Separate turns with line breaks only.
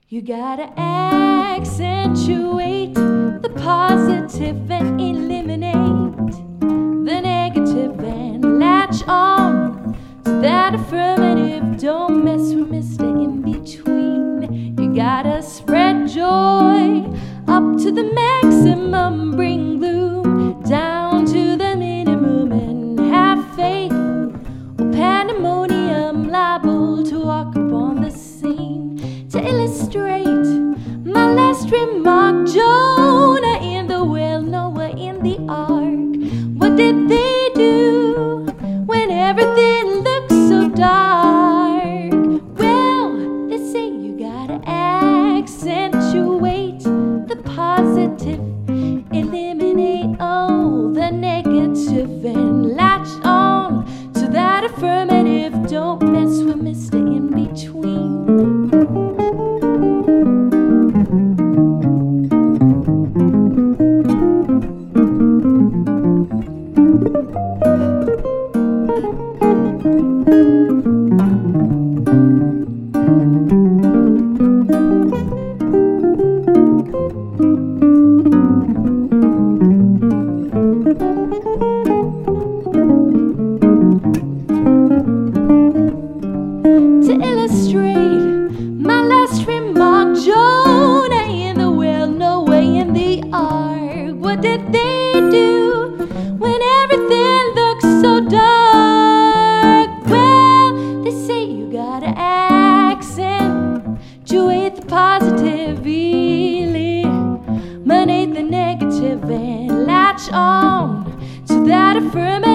You gotta accentuate the positive and eliminate the negative and latch on to that affirmative. Don't mess with Mr. In Between. You gotta spread joy up to the maximum, bring gloom down to the minimum, and have faith or pandemonium liable to walk upon the scene. To illustrate my last remark, Jonah in the well, Noah in the ark. What did they do when everything looked so dark? Well, they say you gotta accentuate the positive, eliminate all the negative, and latch on to that affirmative. Don't mess with Mr. In Between. To illustrate my last remark, Jonah in the well, Noah in the ark. What did they do when everything looks so dark? Well, they say you gotta accentuate the positive, eliminate the negative, and latch on to that affirmative.